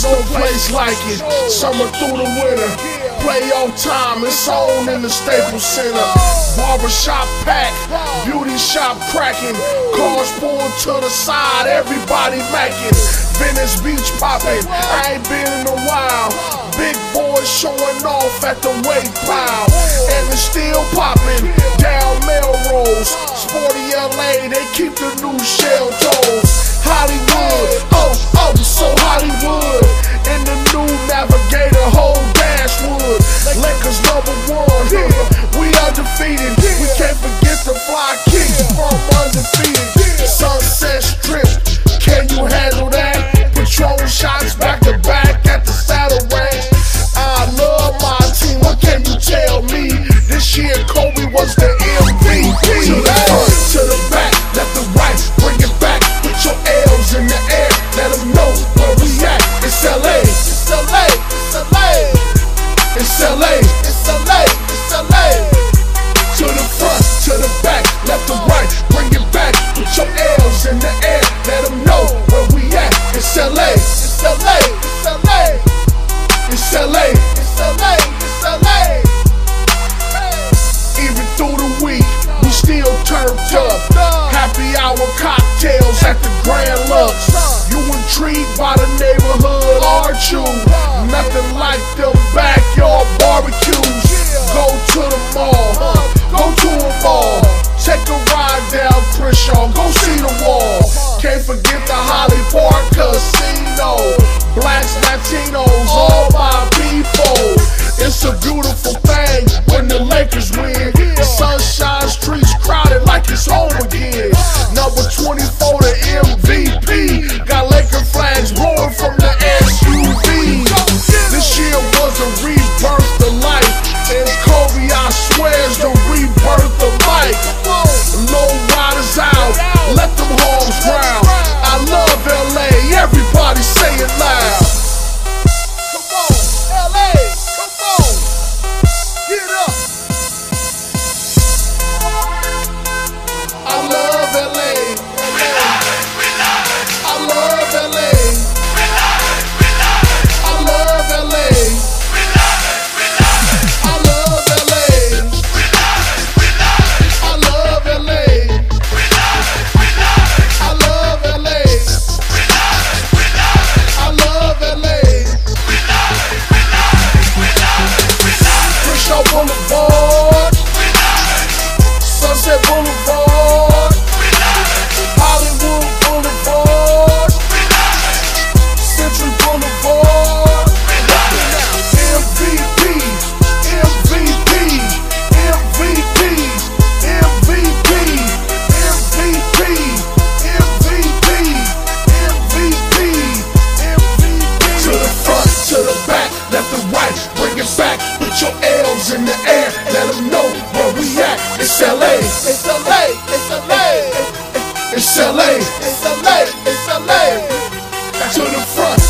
no place like it. Summer through the winter, playoff time, it's on in the Staples Center. Barbershop packed, beauty shop cracking, cars pulled to the side, everybody macking. Venice Beach popping, I ain't been in a while. Big boys showing off at the weight pile, and it's still popping down Melrose. Sporty LA, they keep the new shell toes. Hollywood, oh, so Hollywood. In the new Navigator, whole dashwood. Lakers #1, we undefeated. We can't forget the fly kicks from undefeated. Sunset Strip, can you handle that? Patrol shots back to back at the Saddle Ranch. I love my team, what can you tell me? This year Kobe was the MVP. To the back, left to right, bring it back. Put your L's in the air, let them know where we at. It's LA, it's LA, it's LA. It's LA, it's LA, it's LA. To the front, to the back, left to right, bring it back. Put your L's in the air, let them know where we at. It's LA, it's LA, it's LA. It's LA, it's LA, it's LA. Even through the week, we still turned up. Happy hour cocktails at the Grand Lux. You intrigued by the neighborhood, aren't you? Nothing like them backyard barbecues. Go to the mall, go to a mall. Take a ride down Crenshaw, go see the wall. Can't forget the Holly Park Casino. Blacks, Latinos, all my people. It's a beautiful thing when the Lakers win. The Sunshine Streets crowded like it's home again. Number 24, the MVP. Got Laker flags blowing from the SUV. This year was a rebirth of life. And Kobe, I swear, is the rebirth of Mike. Low riders out, let them hogs ground. I love LA, everybody say it loud. Come on, LA, come on, get up. I love LA, I love LA, I love LA, I love LA, I love LA, I love LA, I love LA. Crenshaw Boulevard, Sunset Boulevard, Hollywood Boulevard, Century Boulevard. MVP, MVP, MVP, MVP, MVP, MVP, MVP, MVP. To the front, to the back, left to right, bring it back. Put your L's in the air, let them know where we at. It's LA, it's LA, it's LA, it's LA, it's LA, it's LA. To the front,